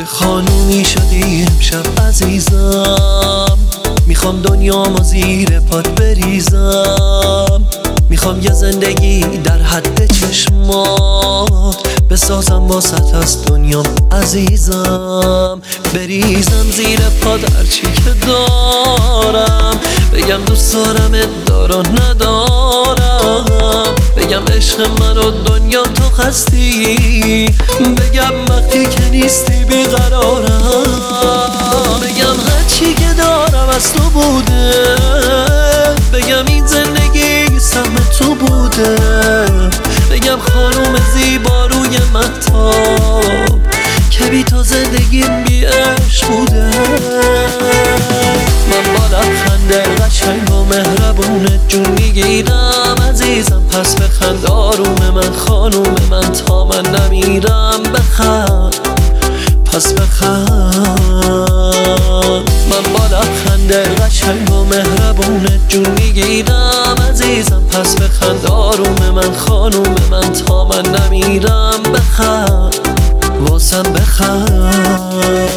چه خانومی شدی امشب عزیزم، میخوام دنیامو زیر پات بریزم، میخوام یه زندگی در حد چشمات بسازم واسط از دنیام عزیزم، بریزم زیر پات هرچی که دارم، بگم دوست دارمت دارا ندارم، بگم عشق من و دنیا تو خستی، بگم وقتی که نیستی بیقرارم، بگم هرچی که دارم از تو بوده، بگم این زندگی سهم تو بوده، بگم خانوم زیبا روی مهتاب که بی تو زندگیم بی عشق بوده. من با لبخنده قشنگ و مهربونت جون میگیرم عزیزم، پس بخند آروم من خانوم من تا من نمیرم، بخند پس بخند. من با لبخنده قشنگ و مهربونت جون میگیرم عزیزم، پس بخند آروم من خانوم من تا من نمیرم، بخند واسم بخند.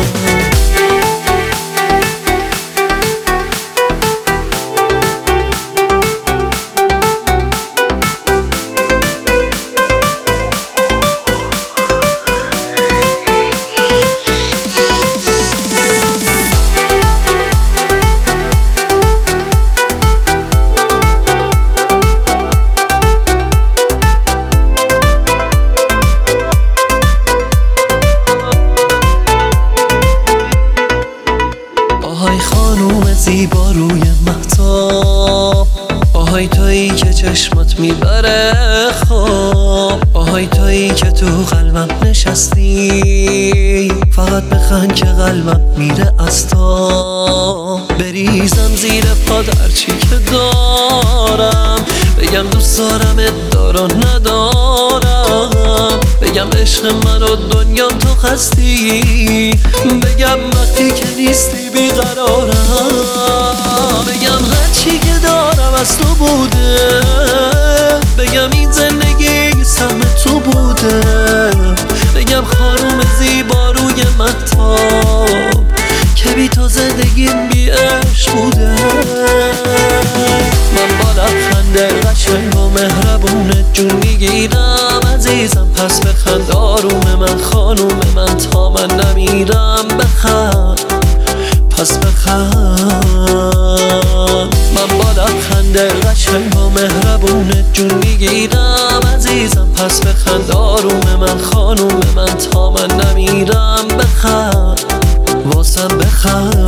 آهای خانوم زیبا روی مهتاب، آهای تویی که چشمات میبره خواب، آهای تویی که تو قلبم نشستی، فقط بخند که قلبم میره از تا، بریزم زیر پات هرچی که دارم، بگم دوست دارمت دارا ندارم، بگم عشق من و دنیا تو خستی، بگم وقتی که نیستی بیقرارم، بگم هرچی که دارم از تو بوده، بگم این زندگی سهم تو بوده، بگم خانوم زیبا روی مهتاب که بی تو زندگیم بی عشق بوده. من با لبخنده قشنگ و مهربونت جون میگیرم عزیزم، پس بخند آروم من خانوم من تا من نمیرم، بخند پس بخند. من با لبخنده قشنگ و مهربونت جون میگیرم عزیزم، پس بخند آروم من خانوم من تا من نمیرم، بخند واسم بخند.